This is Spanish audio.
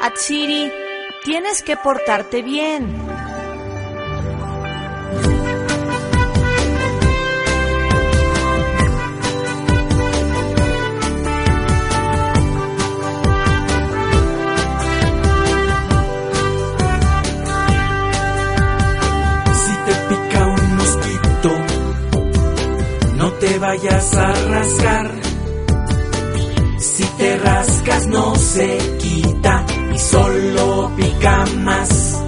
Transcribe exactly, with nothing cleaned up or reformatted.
Atsiri, tienes que portarte bien. Si te pica un mosquito, no te vayas a rascar. Si te rascas no se quita y solo pica más.